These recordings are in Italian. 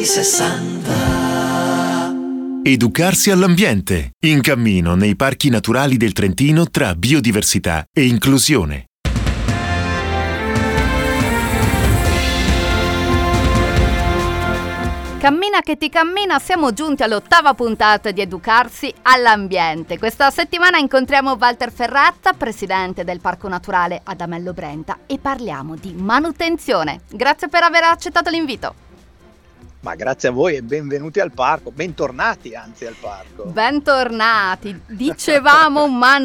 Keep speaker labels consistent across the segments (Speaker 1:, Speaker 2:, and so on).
Speaker 1: anni 60.
Speaker 2: Educarsi all'ambiente. In cammino nei parchi naturali del Trentino tra biodiversità e inclusione.
Speaker 3: Cammina che ti cammina, siamo giunti all'8ª puntata di Educarsi all'ambiente. Questa settimana incontriamo Walter Ferrazza, presidente del Parco Naturale Adamello Brenta, e parliamo di manutenzione. Grazie per aver accettato l'invito.
Speaker 4: Ma grazie a voi e benvenuti al parco, bentornati anzi al parco.
Speaker 3: Bentornati, dicevamo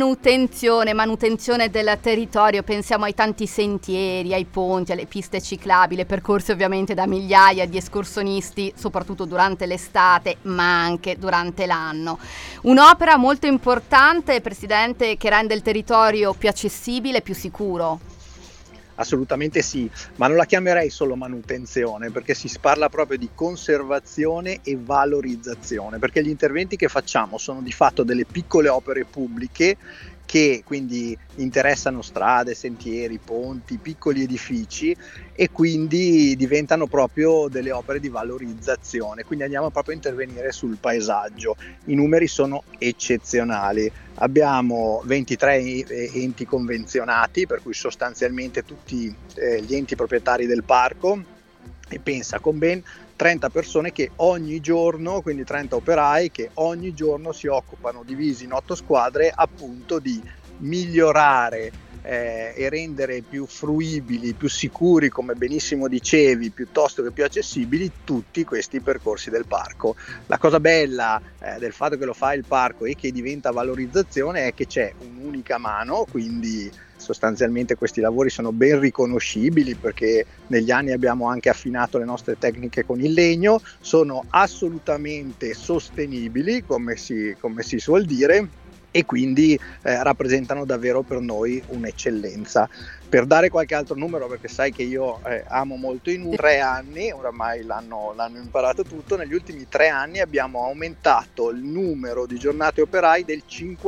Speaker 3: manutenzione del territorio, pensiamo ai tanti sentieri, ai ponti, alle piste ciclabili, percorsi ovviamente da migliaia di escursionisti, soprattutto durante l'estate, ma anche durante l'anno. Un'opera molto importante, Presidente, che rende il territorio più accessibile e più sicuro.
Speaker 4: Assolutamente sì, ma non la chiamerei solo manutenzione, perché si parla proprio di conservazione e valorizzazione, perché gli interventi che facciamo sono di fatto delle piccole opere pubbliche che quindi interessano strade, sentieri, ponti, piccoli edifici e quindi diventano proprio delle opere di valorizzazione, quindi andiamo proprio a intervenire sul paesaggio. I numeri sono eccezionali, abbiamo 23 enti convenzionati, per cui sostanzialmente tutti gli enti proprietari del parco, e pensa con ben 30 persone che ogni giorno, quindi 30 operai che ogni giorno si occupano, divisi in 8 squadre, appunto di migliorare e rendere più fruibili, più sicuri, come benissimo dicevi, piuttosto che più accessibili tutti questi percorsi del parco. La cosa bella del fatto che lo fa il parco e che diventa valorizzazione è che c'è un'unica mano, quindi sostanzialmente questi lavori sono ben riconoscibili perché negli anni abbiamo anche affinato le nostre tecniche con il legno, sono assolutamente sostenibili come si suol dire, e quindi rappresentano davvero per noi un'eccellenza. Per dare qualche altro numero, perché sai che io amo molto i numeri, 3 anni, oramai l'hanno imparato tutto, negli ultimi 3 anni abbiamo aumentato il numero di giornate operai del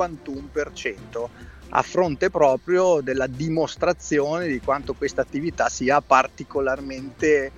Speaker 4: 51%, a fronte proprio della dimostrazione di quanto questa attività sia particolarmente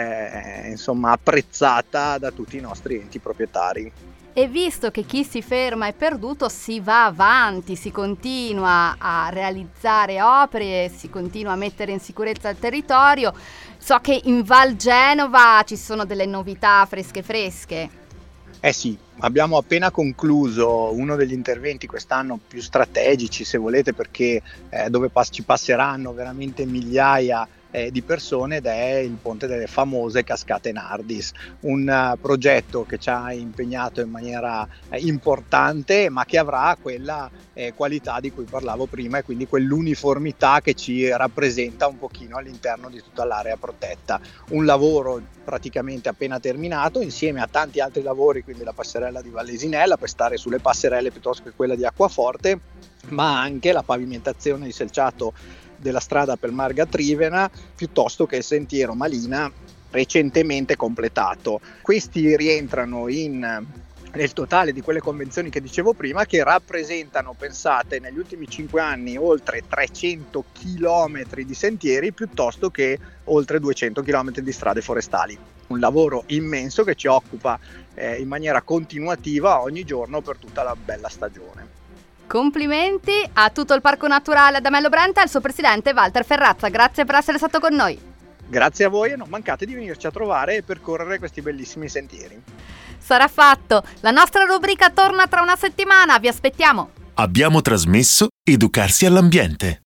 Speaker 4: apprezzata da tutti i nostri enti proprietari.
Speaker 3: E visto che chi si ferma è perduto, si va avanti, si continua a realizzare opere, si continua a mettere in sicurezza il territorio. So che in Val Genova ci sono delle novità fresche.
Speaker 4: Eh sì, abbiamo appena concluso uno degli interventi quest'anno più strategici, se volete, perché dove ci passeranno veramente migliaia di persone, ed è il ponte delle famose Cascate Nardis, un progetto che ci ha impegnato in maniera importante, ma che avrà quella qualità di cui parlavo prima, e quindi quell'uniformità che ci rappresenta un pochino all'interno di tutta l'area protetta. Un lavoro praticamente appena terminato, insieme a tanti altri lavori, quindi la passerella di Vallesinella per stare sulle passerelle piuttosto che quella di Acquaforte, ma anche la pavimentazione di selciato della strada per Marga Trivena, piuttosto che il sentiero Malina recentemente completato. Questi rientrano nel totale di quelle convenzioni che dicevo prima, che rappresentano, pensate, negli ultimi 5 anni oltre 300 chilometri di sentieri, piuttosto che oltre 200 chilometri di strade forestali. Un lavoro immenso che ci occupa in maniera continuativa ogni giorno per tutta la bella stagione.
Speaker 3: Complimenti a tutto il Parco Naturale Adamello Brenta e al suo presidente Walter Ferrazza. Grazie per essere stato con noi.
Speaker 4: Grazie a voi e non mancate di venirci a trovare e percorrere questi bellissimi sentieri.
Speaker 3: Sarà fatto. La nostra rubrica torna tra una settimana. Vi aspettiamo.
Speaker 2: Abbiamo trasmesso Educarsi all'ambiente.